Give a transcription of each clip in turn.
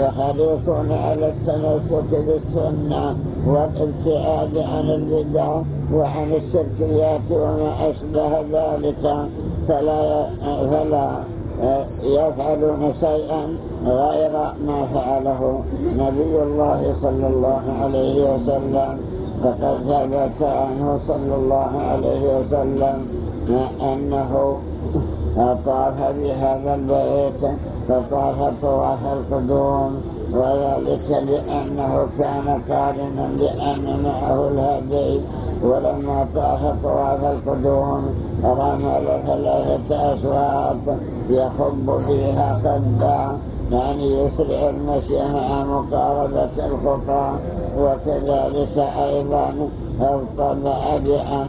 حريصون على التمسك بالسنة والابتعاد عن البدع وعن الشركيات وما أشبه ذلك، فلا يفعلون شيئا غير ما فعله نبي الله صلى الله عليه وسلم. فقد ثبت عنه صلى الله عليه وسلم أنه طاف بهذا البيت فطاف طواف القدوم، وذلك لأنه كان قارنا لأن معه الهدي، ولما طاف طواف القدوم رمل 3 أشواط يخب فيها خبا، يعني يسرع المشي مع مقاربة الخطى. وكذلك أيضا ارتبع بأن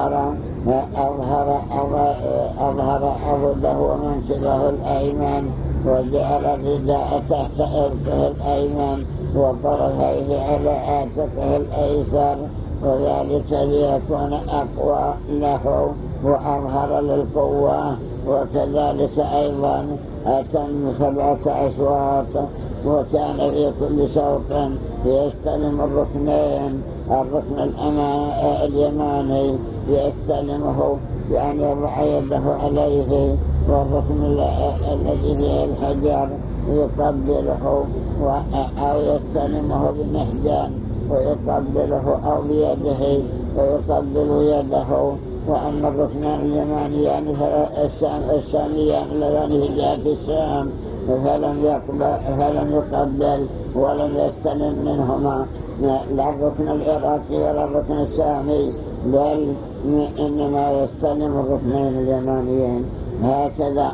أظهر عضده ومنكبه الأيمن، وجعل الرداء تحت إركه الأيمن وطرفيه على عاتقه الأيسر، وذلك ليكون أقوى له وأظهر للقوة. وكذلك أيضا أتم 7 أشواط، وكان في كل شوط يستلم الركنين، الركن اليماني يستلمه يعني يضع يده عليه، والركن الذي فيه الحجر يقبله أو يستلمه بالنهجان ويقبله، أو بيده ويقبل يده. وأما الركنان اليمانيان الشاميان اللذان في جهة الشام فلم يقبل ولم يستلم منهما لا الركن العراقي ولا الركن الشامي، بل إنما يستلم الركنين اليمانيين هكذا.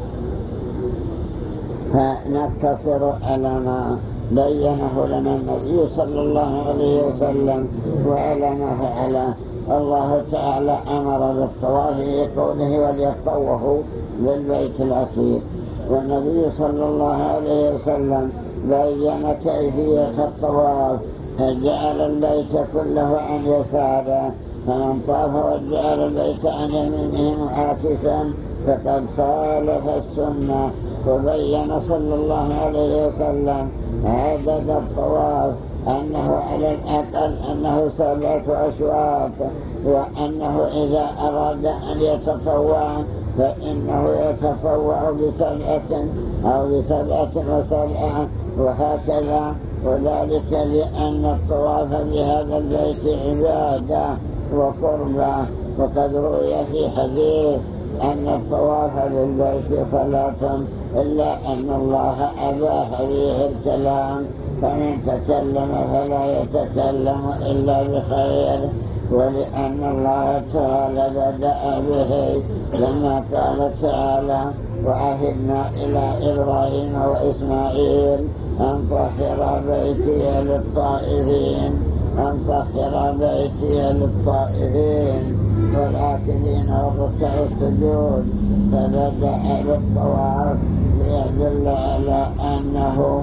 فنقتصر على ما بينه لنا النبي صلى الله عليه وسلم وعلى ما فعله. الله تعالى أمر بالطواف بقوله وليطوفوا بالبيت العتيق، والنبي صلى الله عليه وسلم بين كيفية الطواف، فجعل البيت كله عن يساره، فمن طاف وجعل البيت عن يمينه معاكسا فقد خالف السنة. وبين صلى الله عليه وسلم عدد الطواف أنه على الأقل أنه 7 أشواط، وأنه إذا أراد أن يتطوع فإنه يتطوع ب7 أو ب7 وهكذا. وذلك لأن الطواف بهذا البيت عبادة وقربة، وقد روي في حديث أن الطواف بالبيت صلاة، إلا أن الله أباح فيه الكلام، فمن تكلم فلا يتكلم إلا بخير. ولأن الله تعالى بدأ به لما قال تعالى وعهدنا إلى إبراهيم وإسماعيل أن طهر بيتي للطائفين، أن طهر بيتي للطائفين والآكلين والركع السجود، فبدأ بالطواف ليدل على أنه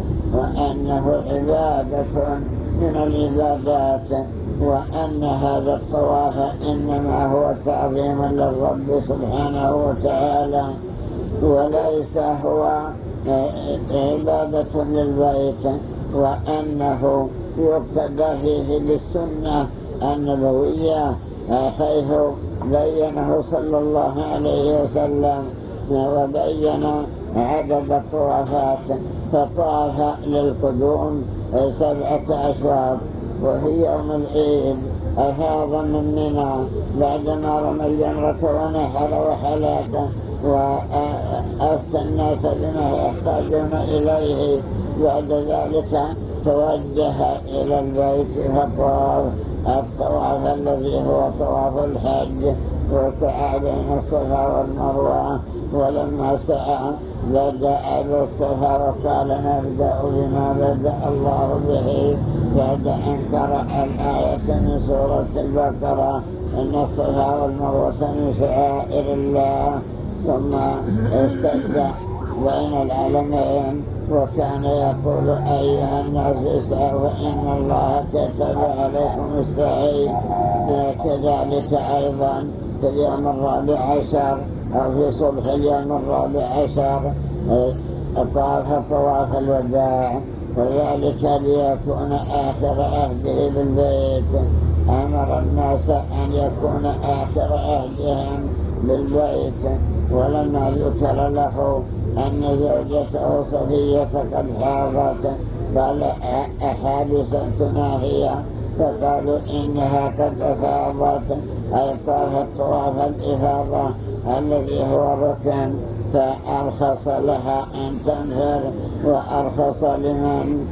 عبادة من العبادات، وأن هذا الطواف إنما هو تعظيم للرب سبحانه وتعالى، وليس هو عبادة للبيت، وأنه يقتدى فيه بالسنة النبوية، حيث بينه صلى الله عليه وسلم وبين عدد الطوافات. فطاف للقدوم 7 أشواط، وفي يوم العيد أفاض من منى بعدما رمى الجمرة ونحر وحلاك، وأفتى الناس بما يحتاجون إليه. بعد ذلك توجه إلى البيت فطاف الطواف الذي هو طواف الحج، وسعى بين الصفا والمروة. ولما سعى بدأ بالصفا وقال نبدأ بما بدأ الله به، بعد أن قرأ الآية من سورة البقرة إن الصفا والمروة من شعائر الله، ثم اشتد بين العالمين وكان يقول أيها الناس اسعوا فإن الله كتب عليكم السعي. كذلك أيضا في اليوم 14 أو في صبح اليوم 14 طاف طواف الوداع، وذلك ليكون آخر عهده بالبيت. أمر الناس أن يكون آخر عهدهم بالبيت. ولما ذكر له أن زوجته صفية قد حاضت قال أحادثتنا هي؟ فقالوا إنها قد أفاضت، أي طافت طواف الإفاضة الذي هو ركن، فأرخص لها أن تنفر، وأرخص لمن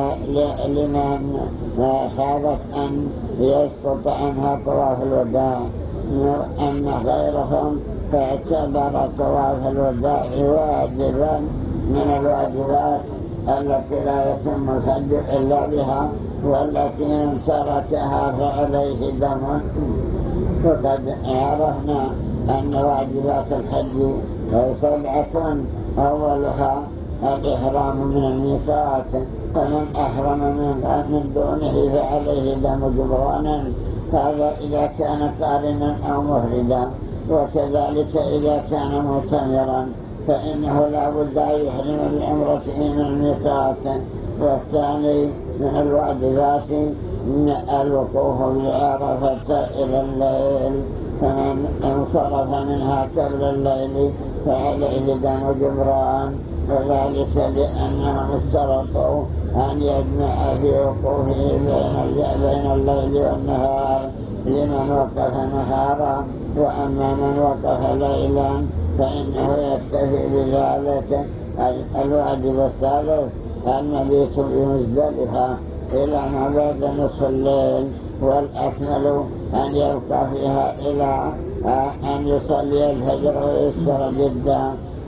حاضت أن يسقط عنها طواف الوداع. أما غيرهم فاعتبر طواف الوداع واجبا من الواجبات التي لا يتم الحج إلا بها، والتي من تركها فعليه دم. وقد عرفنا أن واجبات الحج 7، أولها الإحرام من الميقات، فمن أحرم من دونه فعليه دم جبرانا، هذا إذا كان قارنا أو مفردا. وكذلك إذا كان معتمرا فإنه لا بد أن يحرم بعمرته من الميقات. والثاني من الواجبات الوقوف بعرفة إلى الليل، فمن انصرف منها قبل الليل فعليه دم جبران، وذلك لأنهم اشترطوا أن يجمع في وقوفه بين الليل والنهار لمن وقف نهارا. وأما من وقف ليلا فإنه يكتفي بذلك. الواجب الثالث المبيت بمزدلفة إلى ما بعد نصف الليل، والأكمل أن يبقى فيها إلى أن يصلي الفجر ويسر جدا.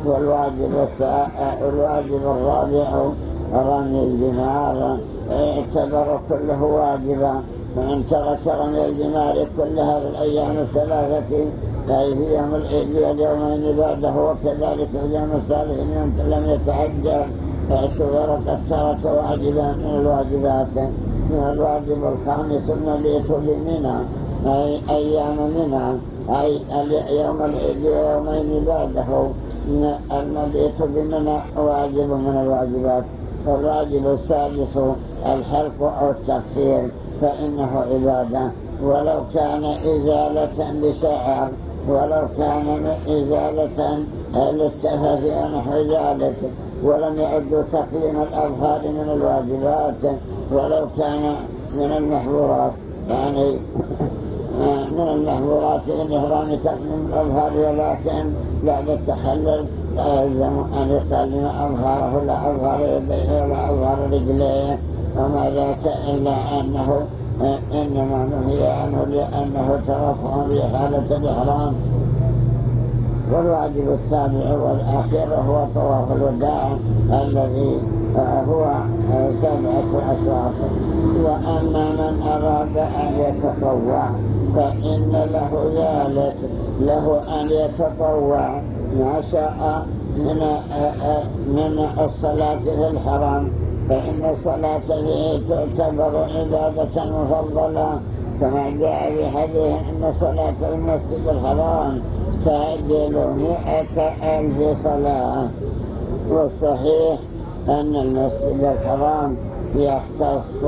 والواجب الرابع رمي الجمار، يعتبر كله واجبا. فمن ترك رمي الجمار كلها في الأيام الثلاثة، أي في يوم العيد واليومين بعده، وكذلك في اليوم الثالث من لم يتعجل فاعتبر قد ترك واجبا من الواجبات. من الواجب الخامس المبيت بمنى، أي أيام منى، أي يوم العيد ويومين بعده. المبيت بمنى واجب من الواجبات. والواجب السادس الحلق أو التقصير، فإنه عبادة، ولو كان إزالة لشعر، ولو كان إزالة للتفاث ونحو ذلك. ولم يعدوا تقليم الأظهار من الواجبات، ولو كان من المحظورات، يعني من المحظورات الإحرام تقليم الأظهار، ولكن بعد التخلل لا يلزم أن يقلم أظهاره، لا أظهر يديه ولا أظهر رجليه وما ذاك، إلا أنه إنما نهي عنه لأنه ترفع بحالة الإحرام. والواجب السابع والأخير هو طواف الوداع الذي هو 7 أشواط. وأما من أراد أن يتطوع فإن له ذلك، له أن يتطوع ما شاء من الصلاة في الحرم، فإن الصلاة فيه تعتبر عبادة مفضلة، كما جاء في حديث أن صلاة المسجد الحرام تعدل 100,000 صلاة. والصحيح أن المسجد الحرام يختص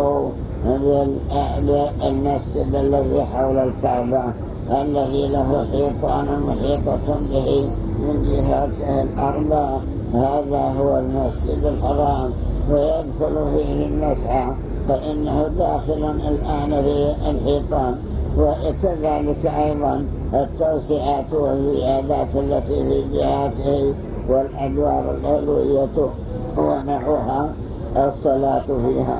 بالمسجد الذي حول الكعبة، الذي له حيطان محيطة به من جهاته الأربع، هذا هو المسجد الحرام، ويدخل فيه المسعى، فإنه داخل الآن في الحيطان. وكذلك أيضا التوسعات والزيادات التي في جهاته والأدوار العلوية ونحوها الصلاة فيها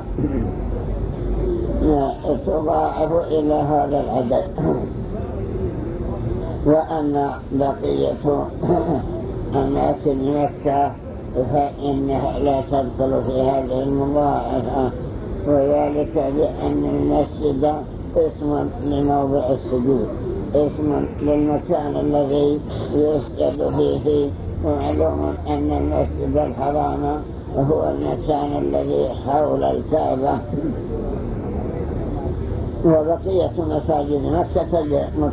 تضاعف إلى هذا العدد. وأما بقية أماكن مكة فإنها لا تدخل في هذه المضاعفة، وذلك بأن المسجد اسم لموضع السجود، اسم للمكان الذي يسجد فيه. ومعلوم أن المسجد الحرام هو المكان الذي حول الكعبة. وبقية مساجد مكة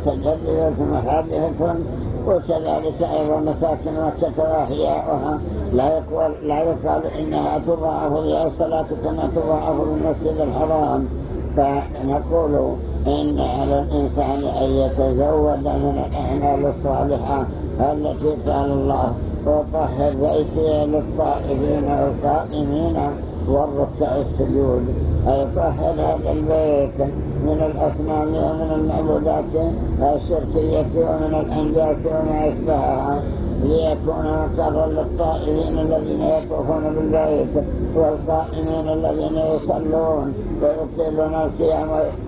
متجددة محادثة، وكذلك أيضا مساكن مكة وأحياؤها لا يقال إنها تضاعف لها الصلاة كما تضاعف بالمسجد الحرام. فنقول إن على الإنسان أن يتزود من الأعمال الصالحة التي قال الله وطهر بيتي للطائفين والقائمين والركع السجود، أي طهر هذا البيت من الأصنام ومن المعبودات الشركية ومن الأنجاس وما أشبهها، ليكون مقرا للطائفين الذين يطوفون بالبيت والقائمين الذين يصلون ويطيلون القيام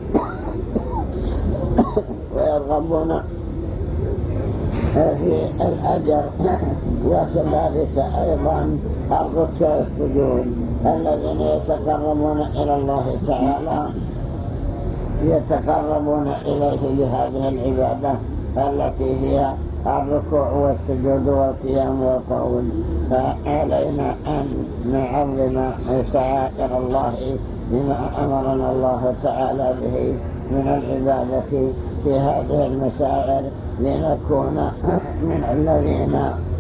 ويرغبون في الأجر. وكذلك أيضا الركع السجود الذين يتقربون إلى الله تعالى يتقربون إليه بهذه العبادة التي هي الركوع والسجود والقيام والقعود. فعلينا أن نعظم شعائر الله بما أمرنا الله تعالى به من العبادة في هذه المشاعر لنكون من الذين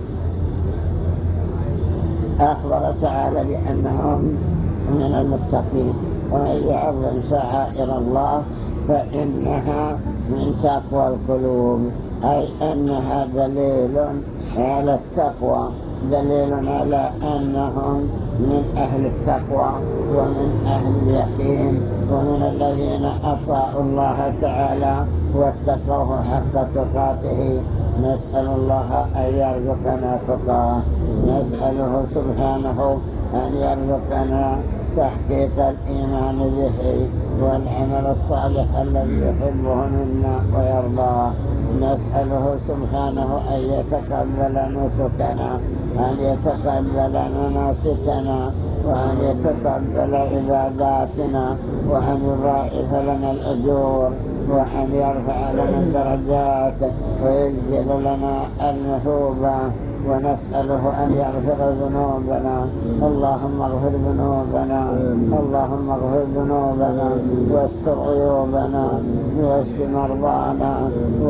أخبر تعالى بأنهم من المتقين. ومن يعظم شعائر الله فإنها من تقوى القلوب، أي أنها دليل على التقوى، دليل على أنهم من أهل التقوى ومن أهل اليقين ومن الذين أطاعوا الله تعالى واتقوه حق تقاته. نسأل الله أن يرزقنا تقاه، نسأله سبحانه أن يرزقنا تحقيق الإيمان به والعمل الصالح الذي يحبه منا ويرضاه. نسأله سبحانه أن يتقبل نسكنا، أن يتقبل مناسكنا، وأن يتقبل عباداتنا، وأن يضاعف لنا الأجور، وأن يرفع لنا الدرجات ويجزل لنا المثوبة. ونسأله أن يغفر ذنوبنا. اللهم اغفر ذنوبنا، اللهم اغفر ذنوبنا واستر عيوبنا واشف مرضانا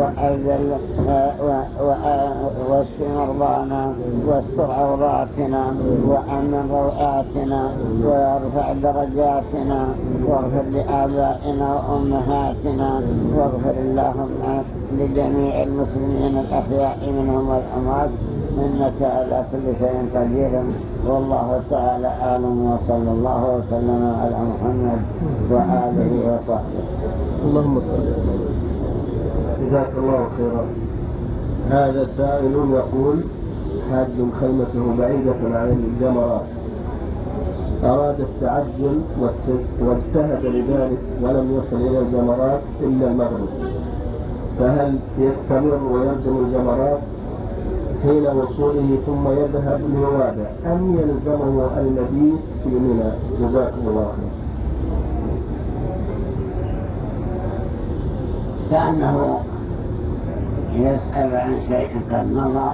واشف مرضانا واستر عوراتنا وأمن روآتنا وارفع درجاتنا، واغفر لآبائنا وأمهاتنا، واغفر اللهم لجميع المسلمين الأحياء منهم والأموات، إنك على كل شيء قدير. والله تعالى أعلم، وصلى الله وسلم على محمد وآله وصحبه. اللهم صل وسلم. جزاك الله خيرا. هذا سائل يقول: حاج خيمته بعيدة عن الجمرات، أراد التعجل واجتهد لذلك ولم يصل إلى الجمرات إلا المغرب، فهل يستمر ويلزم الجمرات حين وصوله ثم يذهب ليوادع أم يلزمه المبيت في منى؟ جزاكم الله خير. كأنه يسأل عن شيء قد مضى،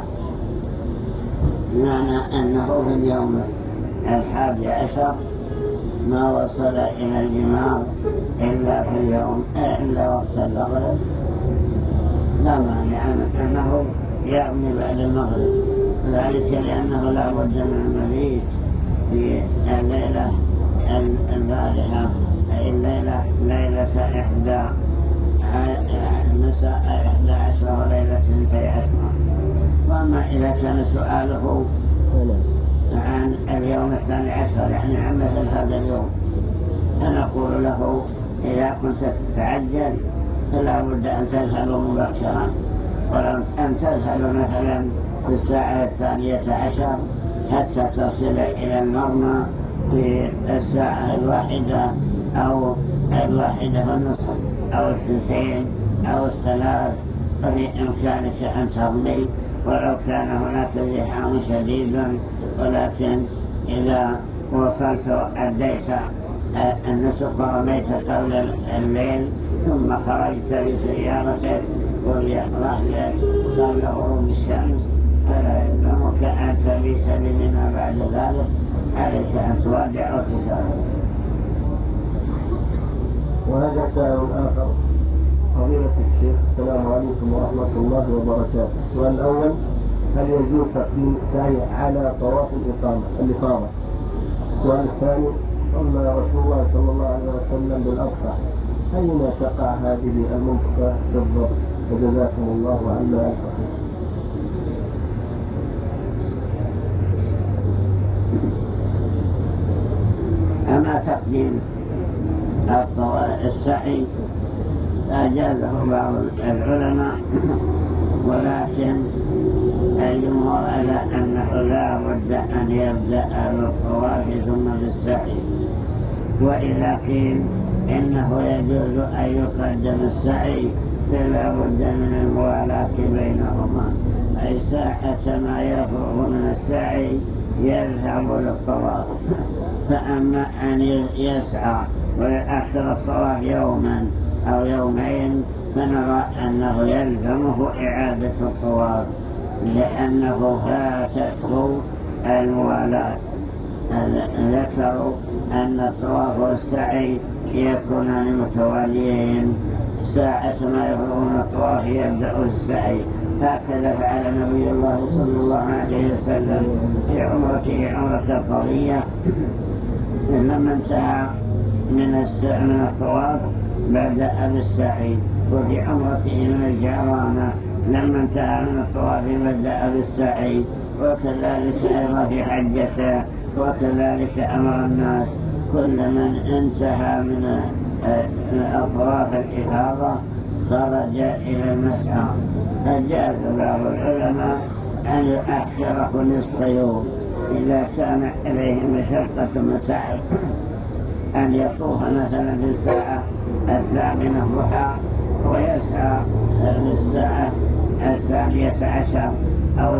معنى أنه في اليوم 11 ما وصل إلى الجمار إلا في اليوم إلا وقت المغرب، لا مانع أنه يرمي بعد المغرب، ذلك لأنه لا بد من المبيت في الليلة البارحة، أي ليلة 11 وليلة 12. وأما إذا كان سؤاله عن اليوم 12 يعني عن مثل هذا اليوم، فنقول له إذا كنت تتعجل فلا بد أن تذهب مبكرا، ولو أن تذهب مثلا في الساعة 12 حتى تصل إلى المرمى في الساعة 1 أو 1:30 أو 2 أو 3، ففي إمكانك أن ترمي ولو كان هناك زحام شديد. ولكن إذا وصلت وأديت النسك ورميت قبل الليل ثم خرجت بسيارتك ورحلك قبل غروب الشمس فلا يلزمك أن تبيت بمنى بعد ذلك، عليك أن تودع وتسافر. وهذا سؤال آخر: فضيلة الشيخ، السلام عليكم ورحمة الله وبركاته. السؤال الأول: هل يجوز تقديم السعي على طواف الإفاضة؟ السؤال الثاني: صلى رسول الله صلى الله عليه وسلم بالأضحى، أين تقع هذه المنطقة بالضبط؟ وجزاكم الله عنا الخير. أما تقديم السعي أجازه بعض العلماء، ولكن الجمهور على أنه لا بد أن يبدأ بالطواف ثم بالسعي، وإذا قيل إنه يجوز أن يقدم السعي فلا بد من الموالاة بينهما، أي ساعة ما يفرغ من السعي يذهب للطواف. فأما أن يسعى ويؤخر الطواف يوما أو يومين فنرى أنه يلزمه إعادة الطواف، لأنه فاتته الموالاة. ذكروا أن الطواف والسعي يكونان متواليين، ساعة ما يفرغون الطواف يبدأ السعي. هكذا فعل نبي الله صلى الله عليه وسلم في عمرته عمرة القضية، لما انتهى من الطواف بدأ بالسعي، وفي عمرته من الجعرانة لما انتهى من الطواف بدأ بالسعي، وكذلك أيضا في حجته، وكذلك أمر الناس كل من انتهى من أطراف الإفاضة خرج إلى المسعى. فجاز بعض العلماء أن يؤخره نصف يوم إذا كان عليه مشقة وتعب، أن يطوف مثلا في الساعة 8 الضحى ويسعى في الساعة 12 أو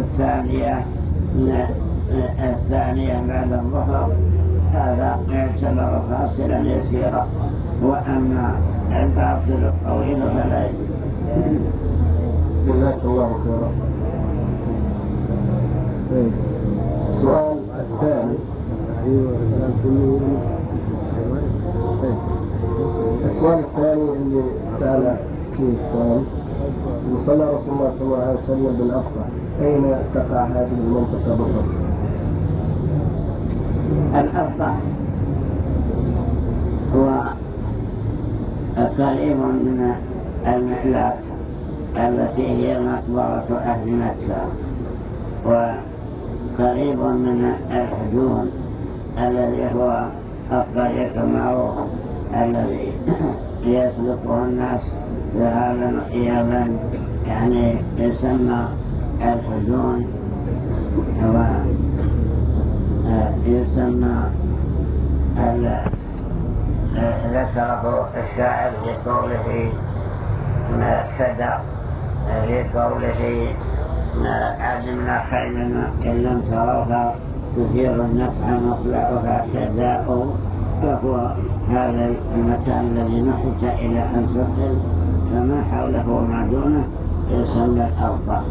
2 بعد الظهر، هذا يعتبر فاصلا يسيرا. وأما الفاصل الطويل فلا يجوز. جزاك الله خيرا. السؤال الثاني: اللي سأل فيه السؤال: صلى رسول الله صلى الله عليه وسلم بالأضحى، أين تقع هذه المنطقة بالضبط؟ الأضحى هو قريب من المحلات التي هي مقبرة أهل مكة، وقريب من الحجون الذي هو الطريق المعروف الذي يسلكه الناس ذهابا وإيابا، يعني يسمى الحجون، ويسمى ذكره الشاعر في قوله كذا، في قوله عدمنا خيلا إن لم تروها تثير النفع مطلعها كذاء، فهو هذا المكان الذي نحت إلى أن سقل، فما حوله وما دونه يسمى الأرض.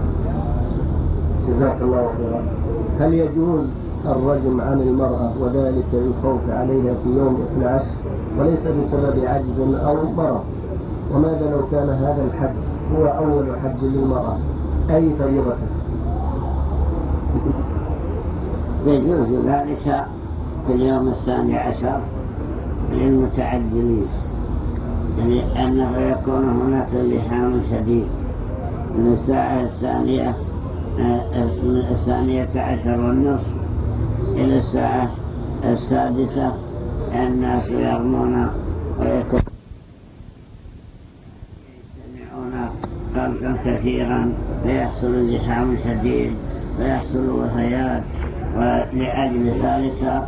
جزاك الله خيرا. هل يجوز الرجم عن المرأة وذلك للخوف عليها في يوم 12 وليس بسبب عجز أو مرض؟ وماذا لو كان هذا الحج هو أول حج للمرأة؟ أي فريضته؟ يجوز ذلك في اليوم 12 للمتعجلين، لأنه يكون هناك زحام شديد من الساعة 12:30 إلى الساعة 6 الناس يرمون ويجتمعون خلقا كثيرا، فيحصل زحام شديد ويحصل وفيات، ولأجل ذلك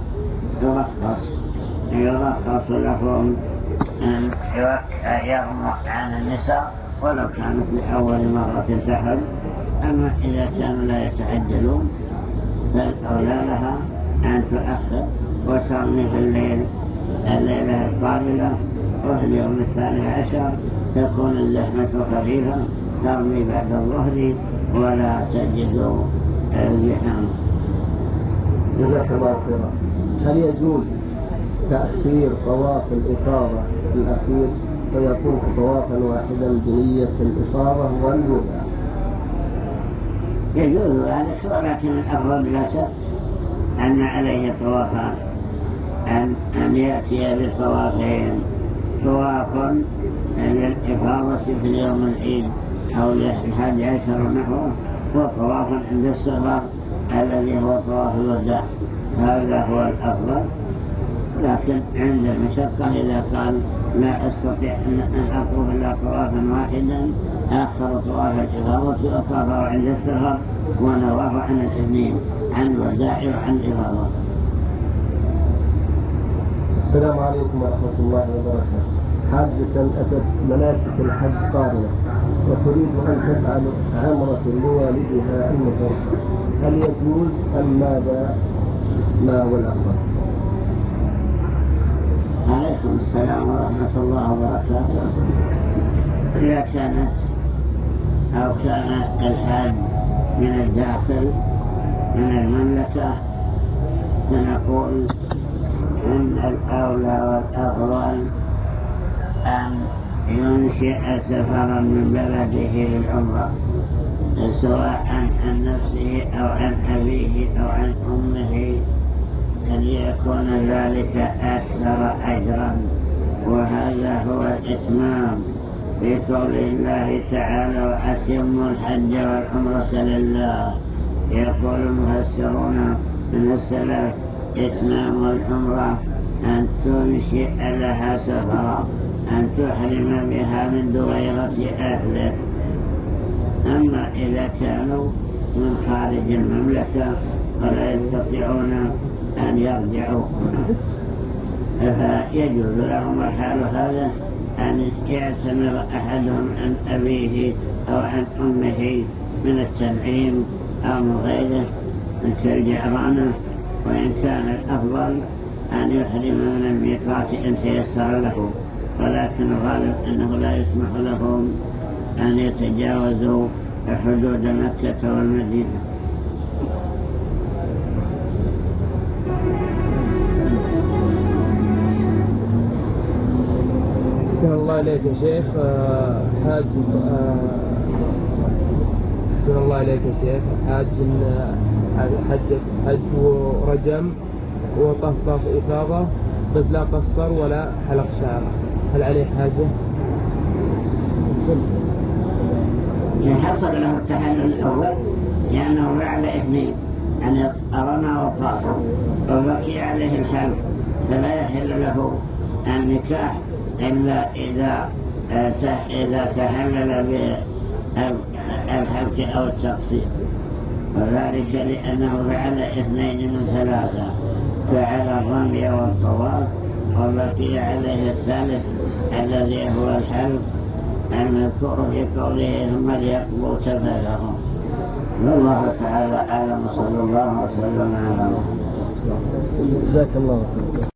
يرخص لهم أن يرموا عن النساء ولو كانت لأول مرة تحل. أما إذا كانوا لا يتعجلون فالأولى لها أن تؤخر وترمي في الليلة القابلة، وفي اليوم 12 تكون اللحمة خفيفة، ترمي بعد الظهر ولا تجد الزحام. جزاك الله خيرا. هل يجوز تأخير طواف الإفاضة الأخير ويطوف طوافا واحدا بنية الإفاضة والوداع؟ يجوز ذلك، ولكن الأفضل لا شك أن عليه طوافان، أن يأتي بطوافين، طواف للإفاضة في اليوم العيد أو للحج عشر نحوه، وطواف عند السفر الذي هو طواف الوداع. هذا هو الأفضل، لكن عند المشقة إذا قال لا أستطيع أن أطوف إلا طوافا واحدا، أخر طواف الإفاضة وطافه عند السفر ونواه عن الاثنين، عن الوداع وعن الإفاضة. السلام عليكم ورحمة الله وبركاته. حاجة أتت مناسك الحج قارنة وتريد أن تفعل عمرة لوالدها المتوفى، هل يجوز أم ماذا؟ ما هو الأفضل؟ عليكم السلام ورحمة الله وبركاته. إذا كانت أو كان الحاج من الداخل من المملكة فنقول إن الأولى والأفضل أن ينشئ سفرا من بلده للعمرة، سواء عن نفسه أو عن أبيه أو عن أمه، أن يكون ذلك أكثر أجرا. وهذا هو الإتمام في قول الله تعالى: وأتموا الحج والعمرة لله. يقول المفسرون من السلف: إتمام العمرة أن تنشئ لها سفرا، أن تحرم بها من دويرة أهله. أما إذا كانوا من خارج المملكة ولا يستطيعون أن يرجعوا فيجوز لهم الحال هذا أن يعتمر أحدهم عن أبيه أو عن أمه من التنعيم أو من غيره من كالجعرانة، وإن كان الأفضل أن يحرم من الميقات إن تيسر له، ولكن الغالب أنه لا يسمح لهم أن يتجاوزوا حدود مكة والمدينة. أحسن الله إليك يا شيخ. أحسن الله إليك يا شيخ. حج ورجم وطفف إفاضة، بس لا قصر ولا حلق شعر، هل عليه حاجة؟ حصل له التحلل الأول لأنه فعل اثنين، يعني أرمى وطاف وبقي عليه الحلق، فلا يحل له النكاح إلا إذا تحلل بالحلق أو التقصير، وذلك لأنه فعل اثنين من ثلاثة، فعل الرمي والطواف وبقي عليه الثالث الذي هو الحلق المذكور في قوله: ثم ليقضوا تفثهم. والله تعالى أعلم، صلى الله وسلم على محمد. جزاك الله خير.